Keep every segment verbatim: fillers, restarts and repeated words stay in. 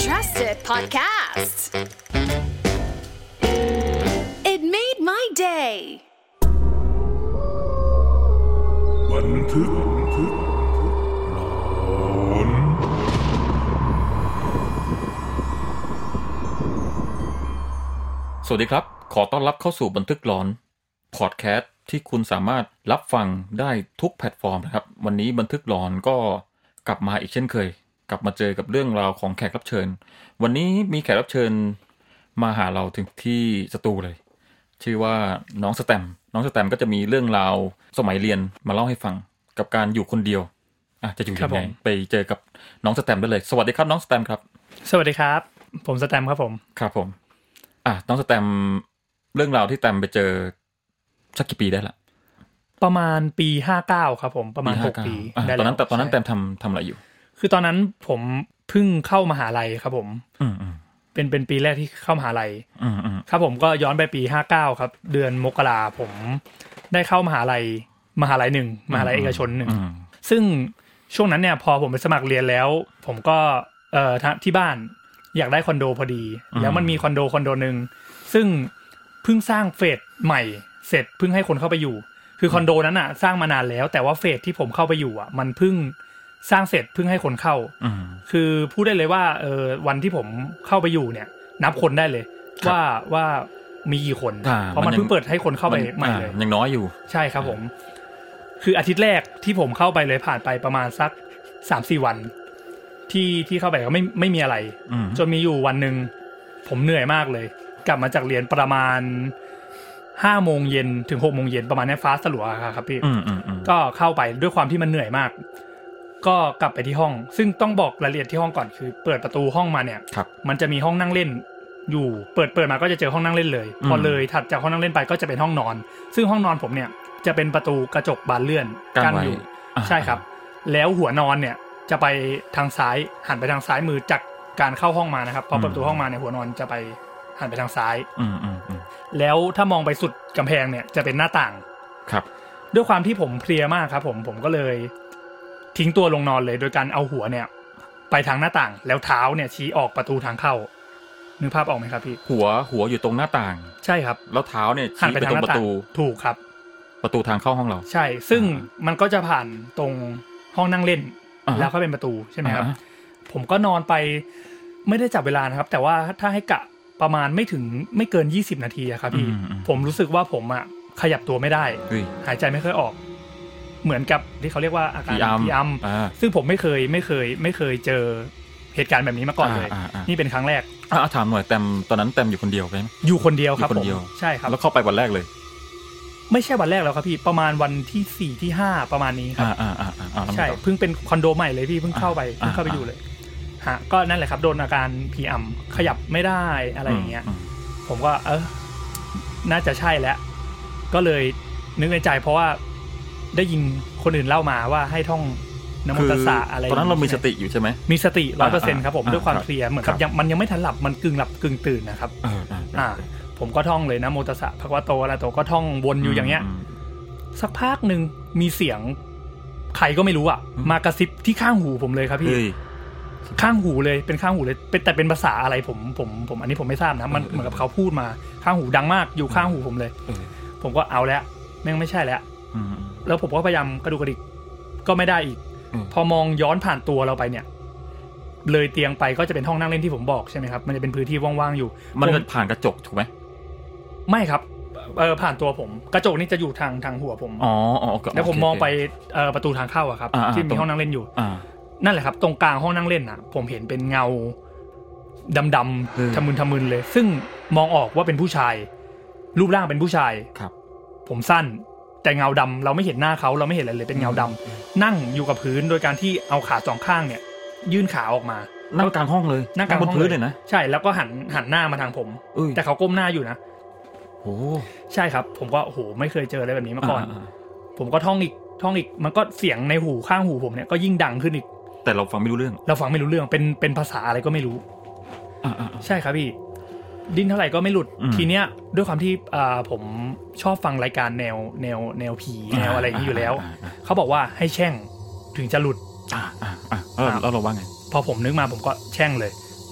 trusted podcast. It made my day. บันทึกหลอนสวัสดีครับขอต้อนรับเข้าสู่บันทึกหลอนพอดแคสต์ที่คุณสามารถรับฟังได้ทุกแพลตฟอร์มนะครับวันนี้บันทึกหลอนก็กลับมาอีกเช่นเคยกลับมาเจอกับเรื่องราวของแขกรับเชิญวันนี้มีแขกรับเชิญมาหาเราถึงที่สตูเลยชื่อว่าน้องสแตมน้องสแตมก็จะมีเรื่องราวสมัยเรียนมาเล่าให้ฟังกับการอยู่คนเดียวอ่ะจะอยู่ยังไงไปเจอกับน้องสแตมได้เลยสวัสดีครับน้องสแตมครับสวัสดีครับผมสแตมครับผมครับผมอ่ะน้องสแตมเรื่องราวที่แตมไปเจอสักกี่ปีได้ละประมาณปีห้าสิบเก้าครับผมประมาณหกปีได้ตอนนั้นตอนนั้นแตมทำทำอะไรอยู่คือตอนนั้นผมเพิ่งเข้ามหาลัยครับผมอืมเป็นเป็นปีแรกที่เข้ามหาลัยครับผมก็ย้อนไปปีห้าสิบเก้าครับเดือนมกราผมได้เข้ามหาลัยมหาลัยหนึ่งมหาลัยเอกชนหนึ่งซึ่งช่วงนั้นเนี่ยพอผมไปสมัครเรียนแล้วผมก็เอ่อที่บ้านอยากได้คอนโดพอดีแล้วมันมีคอนโดคอนโดนึงซึ่งเพิ่งสร้างเฟสใหม่เสร็จเพิ่งให้คนเข้าไปอยู่คือคอนโดนั้นน่ะสร้างมานานแล้วแต่ว่าเฟสที่ผมเข้าไปอยู่อ่ะมันเพิ่งสร้างเสร็จเพิ่งให้คนเข้าคือพูดได้เลยว่าเออวันที่ผมเข้าไปอยู่เนี่ยนับคนได้เลยว่าว่ามีกี่คนเพราะมันเพิ่งเปิดให้คนเข้าไปใหม่เลยยังน้อยอยู่ใช่ครับผมคืออาทิตย์แรกที่ผมเข้าไปเลยผ่านไปประมาณสัก สามถึงสี่ วันที่ที่เข้าไปก็ไม่ไม่มีอะไรจนมีอยู่วันนึงผมเหนื่อยมากเลยกลับมาจากเรียนประมาณห้าโมงเย็นถึงหกโมงเย็นประมาณนี้ฟ้าสลัวครับพี่ก็เข้าไปด้วยความที่มันเหนื่อยมากก็กลับไปที่ห้องซึ่งต้องบอกรายละเอียดที่ห้องก่อนคือเปิดประตูห้องมาเนี่ยมันจะมีห้องนั่งเล่นอยู่เปิดเปิดมาก็จะเจอห้องนั่งเล่นเลยพอเลยถัดจากห้องนั่งเล่นไปก็จะเป็นห้องนอนซึ่งห้องนอนผมเนี่ยจะเป็นประตูกระจกบานเลื่อนกั้นอยู่ใช่ครับแล้วหัวนอนเนี่ยจะไปทางซ้ายหันไปทางซ้ายมือจากการเข้าห้องมานะครับพอเปิดประตูห้องมาเนี่ยหัวนอนจะไปหันไปทางซ้ายแล้วถ้ามองไปสุดกำแพงเนี่ยจะเป็นหน้าต่างครับด้วยความที่ผมเพลียมากครับผมผมก็เลยทิ้งตัวลงนอนเลยโดยการเอาหัวเนี่ยไปทางหน้าต่างแล้วเท้าเนี่ยชี้ออกประตูทางเข้านึกภาพออกไหมครับพี่หัวหัวอยู่ตรงหน้าต่างใช่ครับแล้วเท้าเนี่ยชี้ไปตรงประตูถูกครับประตูทางเข้าห้องเราใช่ซึ่งมันก็จะผ่านตรงห้องนั่งเล่นแล้วก็เป็นประตูใช่ไหมครับผมก็นอนไปไม่ได้จับเวลานะครับแต่ว่าถ้าให้กะประมาณไม่ถึงไม่เกินยี่สิบนาทีอะครับพี่ผมรู้สึกว่าผมอะขยับตัวไม่ได้หายใจไม่ค่อยออกเหมือนกับที่เขาเรียกว่าอาการพีอัมซึ่งผมไม่เคยไม่เคยไม่เคยเจอเหตุการณ์แบบนี้มาก่อนเลยนี่เป็นครั้งแรกอ่ะถามหน่อยแตมตอนนั้นแตมอยู่คนเดียวใช่ไหมอยู่คนเดียวครับผมใช่ครับแล้วเข้าไปวันแรกเลยไม่ใช่วันแรกแล้วครับพี่ประมาณวันที่สี่ที่ห้าประมาณนี้ครับใช่เพิ่งเป็นคอนโดใหม่เลยพี่เพิ่งเข้าไปเพิ่งเข้าไปอยู่เลยฮะก็นั่นแหละครับโดนอาการพีอัมขยับไม่ได้อะไรอย่างเงี้ยผมก็เออน่าจะใช่แล้วก็เลยนึกในใจเพราะว่าได้ยินคนอื่นเล่ามาว่าให้ท่องนะโมตัสสะอะไรตอนนั้นเรามีสติอยู่ใช่ไหมมีสติ ร้อยเปอร์เซ็นต์ ครับผมด้วยความเพลียเหมือนกับมันยังไม่ทันหลับมันกึ่งหลับกึ่งตื่นนะครับอ่าผมก็ท่องเลยนะโมตัสสะภะคะวะโตอะระหะโตก็ท่องวนอยู่อย่างเงี้ยสักพักนึงมีเสียงใครก็ไม่รู้อ่ะมากระซิบที่ข้างหูผมเลยครับพี่ข้างหูเลยเป็นข้างหูเลยเป็นแต่เป็นภาษาอะไรผมผมผมอันนี้ผมไม่ทราบนะมันเหมือนกับเขาพูดมาข้างหูดังมากอยู่ข้างหูผมเลยผมก็เอาแล้วแม่งไม่ใช่แล้วแล้วผมก็พยายามกระดูกกระดิกก็ไม่ได้อีกพอมองย้อนผ่านตัวเราไปเนี่ยเลยเตียงไปก็จะเป็นห้องนั่งเล่นที่ผมบอกใช่ไหมครับมันจะเป็นพื้นที่ว่างๆอยู่มันก็ผ่านกระจกถูกไหมไม่ครับเออผ่านตัวผมกระจกนี่จะอยู่ทางทางหัวผมอ๋ออ๋อแล้วผมมองไปเอ่อประตูทางเข้าอะครับที่มีห้องนั่งเล่นอยู่นั่นแหละครับตรงกลางห้องนั่งเล่นน่ะผมเห็นเป็นเงาดำๆทะมึนทะมึนเลยซึ่งมองออกว่าเป็นผู้ชายรูปร่างเป็นผู้ชายครับผมสั้นแต่เงาดำเราไม่เห็นหน้าเขาเราไม่เห็นอะไรเลยเป็นเงาดำนั่งอยู่กับพื้นโดยการที่เอาขาสองข้างเนี่ยยื่นขาออกมานั่งกลางห้องเลยนั่งกลางบนพื้นเลยนะใช่แล้วก็หันหันหน้ามาทางผมแต่เขาก้มหน้าอยู่นะโอ้ใช่ครับผมก็โอ้โหไม่เคยเจออะไรแบบนี้มาก่อนผมก็ท่องอีกท่องอีกมันก็เสียงในหูข้างหูผมเนี่ยก็ยิ่งดังขึ้นอีกแต่เราฟังไม่รู้เรื่องเราฟังไม่รู้เรื่องเป็นเป็นภาษาอะไรก็ไม่รู้ใช่ครับพี่ดิ้นเท่าไหร่ก็ไม่หลุดทีเนี้ยด้วยความที่ผมชอบฟังรายการแนวแนวแนวผีแนวอะไรอย่างนี้อยู่แล้วเขาบอกว่าให้แช่งถึงจะหลุดอ่าอ่าอ่าแล้วเราว่าไงพอผมนึกมาผมก็แช่งเลยแช่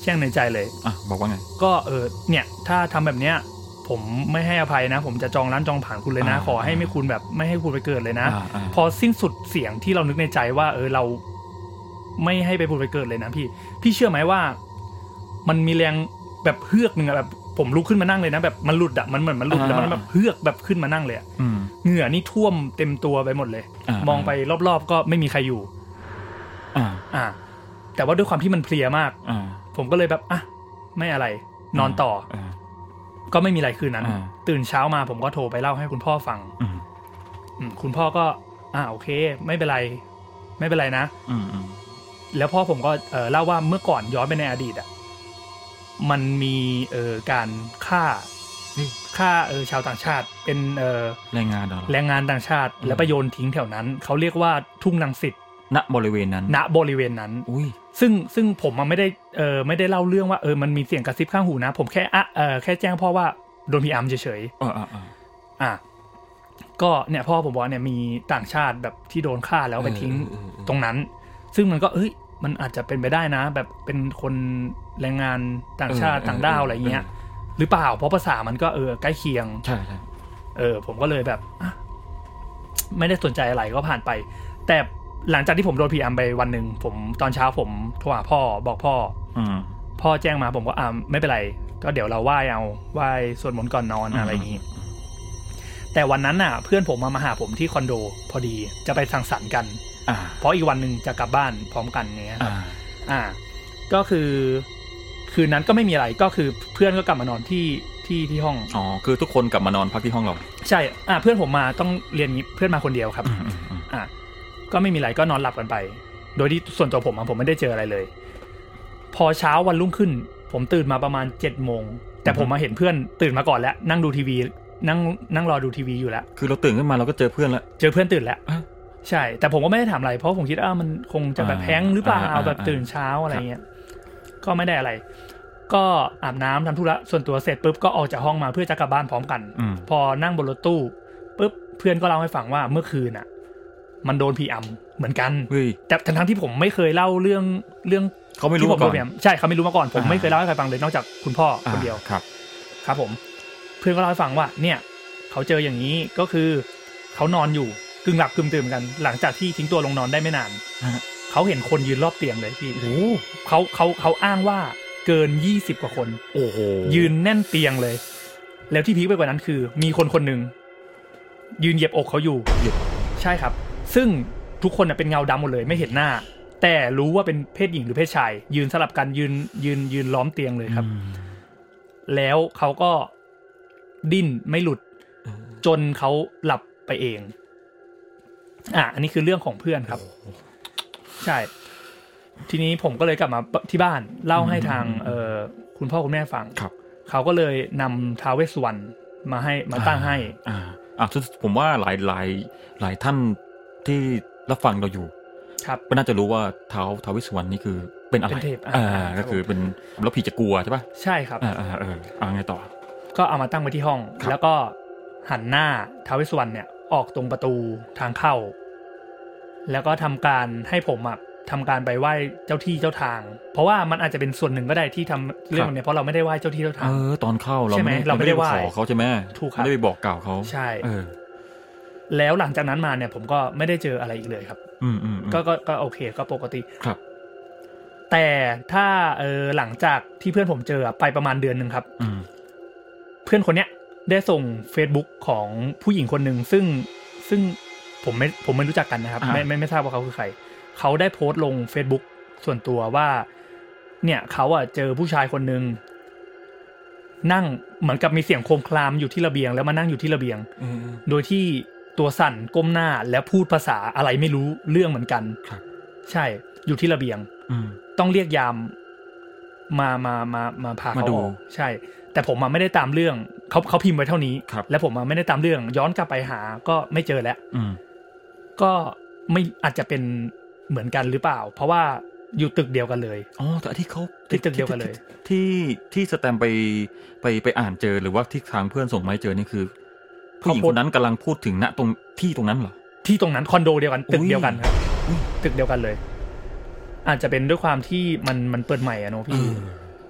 จ้งในใจเลยอ่ะบอกว่าไงก็เออเนี่ยถ้าทำแบบเนี้ยผมไม่ให้อภัยนะผมจะจองร้านจองผ่านคุณเลยนะขอให้ไม่คุณแบบไม่ให้คุณไปเกิดเลยนะพอสิ้นสุดเสียงที่เรานึกในใจว่าเออเราไม่ให้ไปพูดไปเกิดเลยนะพี่พี่เชื่อไหมว่ามันมีแรงแบบเฮือกนึงอะแบบผมลุกขึ้นมานั่งเลยนะแบบมันหลุดอะมันเหมือนมันหลุดแล้วมันแบบเฮือกแบบขึ้นมานั่งเลยอะเหงื่อนี่ท่วมเต็มตัวไปหมดเลยมองไปรอบๆก็ไม่มีใครอยู่อ่าอ่าแต่ว่าด้วยความที่มันเพลียมากผมก็เลยแบบอ่ะไม่อะไรนอนต่อก็ไม่มีอะไรคืนนั้นตื่นเช้ามาผมก็โทรไปเล่าให้คุณพ่อฟังคุณพ่อก็อ่าโอเคไม่เป็นไรไม่เป็นไรนะแล้วพ่อผมก็เอ่อเล่าว่าเมื่อก่อนย้อนไปในอดีตอ่ะมันมีเอ่อการฆ่าฆ่าเออชาวต่างชาติเป็นเอ่อแรงงานแรงงานต่างชาติแล้วไปโยนทิ้งแถวนั้นเขาเรียกว่าทุ่งรังสิตณบริเวณนั้นณบริเวณนั้นอุ้ยซึ่งซึ่งผมมันไม่ได้เออไม่ได้เล่าเรื่องว่าเออมันมีเสียงกระซิบข้างหูนะผมแค่อ่ะเออแค่แจ้งพ่อว่าโดนพีอัมเฉยๆอ่าอ่าอ่าก็เนี่ยพ่อผมบอกเนี่ยมีต่างชาติแบบที่โดนฆ่าแล้วไปทิ้งตรงนั้นซึ่งมันก็เอ้ยมันอาจจะเป็นไปได้นะแบบเป็นคนแรงงานต่างชาติต่างด้าวอะไรเงี้ยหรือเปล่าเพราะภาษามันก็เออใกล้เคียงใช่ใช่เออผมก็เลยแบบไม่ได้สนใจอะไรก็ผ่านไปแต่หลังจากที่ผมโดนพีอัมไปวันหนึ่งผมตอนเช้าผมโทรหาพ่อบอกพ่อพ่อแจ้งมาผมก็อ่าไม่เป็นไรก็เดี๋ยวเราไหว้เอาไหว้สวดมนต์ก่อนนอนอะไรอย่างนี้แต่วันนั้นน่ะเพื่อนผมมามาหาผมที่คอนโดพอดีจะไปสังสรรค์กันเพราะอีกวันหนึ่งจะกลับบ้านพร้อมกันเนี้ยอ่าก็คือคืนนั้นก็ไม่มีอะไรก็คือเพื่อนก็กลับมานอนที่ที่ที่ห้องอ๋อคือทุกคนกลับมานอนพักที่ห้องเราใช่อ่าเพื่อนผมมาต้องเรียนงี้เพื่อนมาคนเดียวครับอ่าก็ไม่มีอะไรก็นอนหลับกันไปโดยที่ส่วนตัวผมผมไม่ได้เจออะไรเลยพอเช้าวันรุ่งขึ้นผมตื่นมาประมาณเจ็ดโมงแต่ผมมาเห็นเพื่อนตื่นมาก่อนแล้วนั่งดูทีวีนั่งนั่งรอดูทีวีอยู่แล้วคือเราตื่นขึ้นมาเราก็เจอเพื่อนแล้วเจอเพื่อนตื่นแล้วใช่แต่ผมก็ไม่ได้ถามอะไรเพราะผมคิดว่ามันคงจะแบบแพงหรือเปล่าแบบตื่นเช้าอะไรเงี้ยก็ไม่ได้อะไรก็อาบน้ำทำธุระส่วนตัวเสร็จปุ๊บก็ออกจากห้องมาเพื่อจะกลับบ้านพร้อมกันพอนั่งบนรถตู้ปุ๊บเพื่อนก็เล่าให้ฟังว่าเมื่อคืนอ่ะมันโดนพีอัมเหมือนกันแต่ทั้งที่ผมไม่เคยเล่าเรื่องเรื่องเขาไม่รู้มาก่อนใช่เขาไม่รู้มาก่อนผมไม่เคยเล่าให้ใครฟังเลยนอกจากคุณพ่อคนเดียวครับครับผมเพื่อนก็เล่าให้ฟังว่าเนี่ยเขาเจออย่างนี้ก็คือเขานอนอยู่กึ่งหลับกึ่งตื่นกันหลังจากที่ทิ้งตัวลงนอนได้ไม่นานเขาเห็นคนยืนรอบเตียงเลยพี่เขาเขาเขาอ้างว่าเกินยี่สิบกว่าคนโอ้โหยืนแน่นเตียงเลยแล้วที่พีคไปกว่านั้นคือมีคนคนนึงยืนเหยียบอกเขาอยู่ใช่ครับซึ่งทุกคนเป็นเงาดำหมดเลยไม่เห็นหน้าแต่รู้ว่าเป็นเพศหญิงหรือเพศชายยืนสลับกันยืนยืนยืนล้อมเตียงเลยครับแล้วเขาก็ดิ้นไม่หลุดจนเขาหลับไปเองอ่ะอันนี้คือเรื่องของเพื่อนครับใช่ทีนี้ผมก็เลยกลับมาที่บ้านเล่าให้ทางเอ่อคุณพ่อคุณแม่ฟังเขาก็เลยนำท้าวเวสสุวรรณมาให้มาตั้งให้อ่าอ่ะผมว่าหลายหลายหลายท่านที่รับฟังเราอยู่ก็น่าจะรู้ว่าท้าวท้าวเวสสุวรรณนี่คือเป็นอะไรอ่าก็คือเป็นแล้วผีจะกลัวใช่ป่ะใช่ครับอ่าเอออ่าไงต่อก็เอามาตั้งไว้ที่ห้องแล้วก็หันหน้าท้าวเวสสุวรรณเนี่ยออกตรงประตูทางเข้าแล้วก็ทำการให้ผมอ่ะทำการไปไหว้เจ้าที่เจ้าทางเพราะว่ามันอาจจะเป็นส่วนหนึ่งก็ได้ที่ทำเรื่องนี้เพราะเราไม่ได้ไหว้เจ้าที่เจ้าทางเออตอนเข้าเราไม่เราไม่ได้ไหว้ขอเขาใช่ไหมถูกครับไม่ได้ไปบอกกล่าวเขาใช่เออแล้วหลังจากนั้นมาเนี่ยผมก็ไม่ได้เจออะไรอีกเลยครับอืมอืมก็ก็ก็โอเคก็ปกติครับแต่ถ้าเออหลังจากที่เพื่อนผมเจอไปประมาณเดือนนึงครับเพื่อนคนเนี้ยได้ส่ง Facebook ของผู้หญิงคนหนึ่งซึ่งซึ่งผมไม่ผมไม่รู้จักกันนะครับไม่ไม่ไม่ทราบว่าเขาคือใครเขาได้โพสต์ลง Facebook ส่วนตัวว่าเนี่ยเขาอ่ะเจอผู้ชายคนนึงนั่งเหมือนกับมีเสียงโครมครามอยู่ที่ระเบียงแล้วมานั่งอยู่ที่ระเบียงโดยที่ตัวสั่นก้มหน้าแล้วพูดภาษาอะไรไม่รู้เรื่องเหมือนกันใช่อยู่ที่ระเบียงต้องเรียกยามมามามามาพาเขาออกใช่แต่ผมมาไม่ได้ตามเรื่องเขาเขาพิมพ์ไว้เท่านี้แล้วผมมาไม่ได้ตามเรื่องย้อนกลับไปหาก็ไม่เจอแล้วก็ไม่อาจจะเป็นเหมือนกันหรือเปล่าเพราะว่าอยู่ตึกเดียวกันเลยอ๋อแต่ที่เขาที่ตึกเดียวกันเลยที่ที่สแตมไปไปไปอ่านเจอหรือว่าที่ทางเพื่อนส่งมาให้เจอนี่คือผู้หญิงคนนั้นกำลังพูดถึงณตรงที่ตรงนั้นเหรอที่ตรงนั้นคอนโดเดียวกันตึกเดียวกันครับตึกเดียวกันเลยอาจจะเป็นด้วยความที่มันมันเปิดใหม่อะเนาะพี่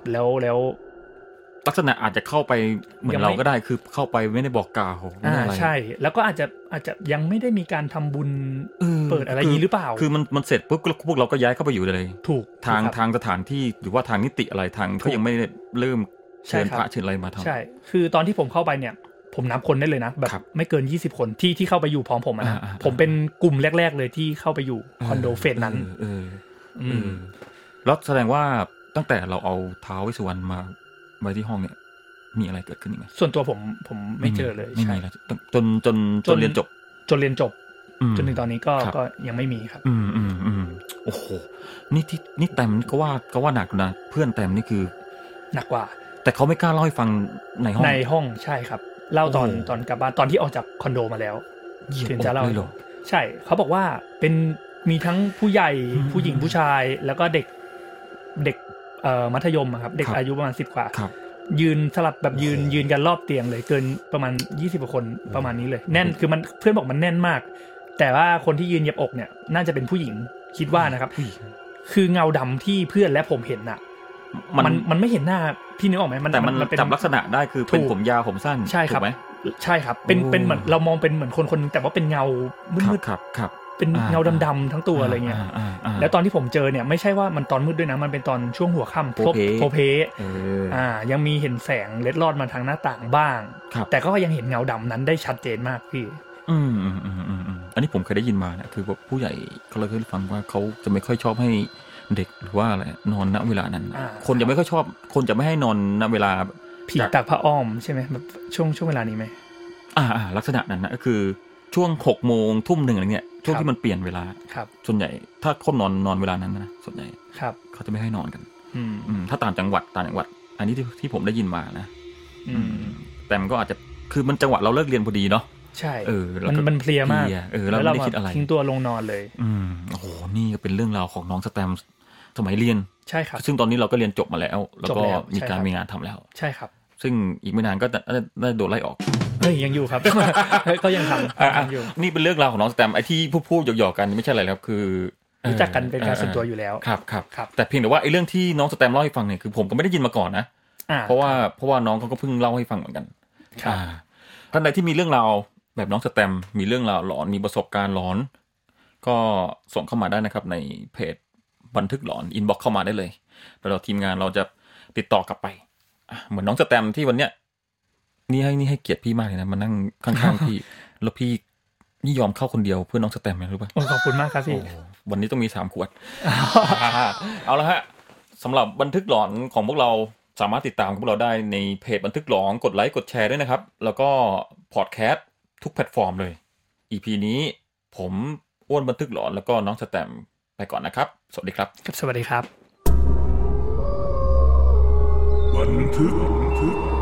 แล้วแล้วลักษณะอาจจะเข้าไปเหมือนเราก็ได้คือเข้าไปไม่ได้บอกกล่าวอ่าใช่แล้วก็อาจจะอาจจะยังไม่ได้มีการทำบุญเปิดอะไรนี้หรือเปล่าคือมันมันเสร็จปุ๊บพวกเราก็ย้ายเข้าไปอยู่เลยถูกทางทางสถานที่หรือว่าทางนิติอะไรทางก็ยังไม่ได้เริ่มเชิญพระเชิญอะไรมาทำใช่คือตอนที่ผมเข้าไปเนี่ยผมนับคนได้เลยนะแบบไม่เกินยี่สิบคนที่ที่เข้าไปอยู่พร้อมผมนะผมเป็นกลุ่มแรกๆเลยที่เข้าไปอยู่คอนโดเฟสนั้นเอออืมแล้วแสดงว่าตั้งแต่เราเอาท้าวเวสสุวรรณมาไว้ที่ห้องเนี่ยมีอะไรเกิดขึ้นอีกไหมส่วนตัวผมผมไม่เจอเลยไม่มีแล้วจนจนจนเรียนจบจนเรียนจบจนถึงตอนนี้ก็ก็ยังไม่มีครับอืมอืมอืมโอ้โหนี่ที่นี่แต้มก็ว่าก็ว่าหนักนะเพื่อนแต้มนี่คือหนักกว่าแต่เขาไม่กล้าเล่าให้ฟังในห้องในห้องใช่ครับเล่าตอนตอนกลับบ้านตอนที่ออกจากคอนโดมาแล้วถึงจะเล่าใช่เขาบอกว่าเป็นมีทั้งผู้ใหญ่ผู้หญิงผู้ชายแล้วก็เด็กเด็กเอ่อมัธยมครับเด็กอายุประมาณสิบกว่ายืนสลับแบบยืนยืนกันรอบเตียงเลยเกินประมาณยี่สิบกว่าคนประมาณนี้เลยแน่นคือมันเพื่อนบอกมันแน่นมากแต่ว่าคนที่ยืนเหยียบอกเนี่ยน่าจะเป็นผู้หญิงคิดว่านะครับคือเงาดำที่เพื่อนและผมเห็นน่ะมันมันไม่เห็นหน้าพี่นึกออกไหมมันแต่มันจำลักษณะได้คือเป็นผมยาวผมสั้นใช่ครับใช่ครับเป็นเป็นเหมือนเรามองเป็นเหมือนคนคนนึงแต่ว่าเป็นเงามืดครับครับเป็นเงาดำๆทั้งตัวอะไรเงี้ยแล้วตอนที่ผมเจอเนี่ยไม่ใช่ว่ามันตอนมืดด้วยนะมันเป็นตอนช่วงหัวค่ำโพเพอ่ายังมีเห็นแสงเล็ดลอดมาทางหน้าต่างบ้างแต่ก็ยังเห็นเงาดำนั้นได้ชัดเจนมากพี่อืมอืมอืมอืมอันนี้ผมเคยได้ยินมานะคือผู้ใหญ่เขาเลยเคยฟังว่าเขาจะไม่ค่อยชอบให้เด็กหรือว่าอะไรนอนณเวลานั้นคนจะไม่ค่อยชอบคนจะไม่ให้นอนณเวลาผีตากผ้าอ้อมใช่ไหมแบบช่วงช่วงเวลานี้ไหมอ่าอ่าลักษณะนั้นนะก็คือช่วงหกโมงทุ่มหนึ่งอะไรเงี้ยช่วงที่มันเปลี่ยนเวลาส่วนใหญ่ถ้าคนนอนนอนเวลานั้นนะส่วนใหญ่เขาจะไม่ให้นอนกันอืมถ้าต่างจังหวัดต่างจังหวัดอันนี้ที่ที่ผมได้ยินมานะอืมแต่มันก็อาจจะคือมันจังหวะเราเลิกเรียนพอดีเนาะใช่เออมันมันเพลียมากเออแล้วเราไม่ได้คิดอะไรทิ้งตัวลงนอนเลยอืมโอ้โหนี่ก็เป็นเรื่องราวของน้องสแตมสมัยเรียนใช่ครับซึ่งตอนนี้เราก็เรียนจบมาแล้วแล้วก็มีการมีงานทำแล้วใช่ครับซึ่งอีกไม่นานก็ได้โดนไล่ออกเฮ้ยยังอยู่ครับก็ยังทำอยู่นี่เป็นเรื่องราวของน้องสแตมไอ้ที่พูดๆหยอกๆกันไม่ใช่อะไรครับคือรู้จักกันเป็นการส่วนตัวอยู่แล้วครับครับแต่เพียงแต่ว่าไอ้เรื่องที่น้องสแตมเล่าให้ฟังเนี่ยคือผมก็ไม่ได้ยินมาก่อนนะเพราะว่าเพราะว่าน้องเขาก็เพิ่งเล่าให้ฟังเหมือนกันท่านใดที่มีเรื่องราวแบบน้องสแตมมีเรื่องราวหลอนมีประสบการณ์หลอนก็ส่งเข้ามาได้นะครับในเพจบันทึกหลอนอินบ็อกซ์เข้ามาได้เลยแล้วเราทีมงานเราจะติดต่อกลับไปเหมือนน้องสแตมที่วันเนี้ยนี่ให้นี่ให้เกียรติพี่มากเลยนะมานั่งข้างๆพี่แล้วพี่นี่ยอมเข้าคนเดียวเพื่อน้องสแตมไหมรู้ป่ะขอบคุณมากครับพี่วันนี้ต้องมีสามขวดเอาละฮะสำหรับบันทึกหลอนของพวกเราสามารถติดตามพวกเราได้ในเพจบันทึกหลอนกดไลค์กดแชร์ด้วยนะครับแล้วก็พอดแคสต์ทุกแพลตฟอร์มเลย อี พี นี้ผมอ้วนบันทึกหลอนแล้วก็น้องสแตมไปก่อนนะครับสวัสดีครับสวัสดีครับบันทึก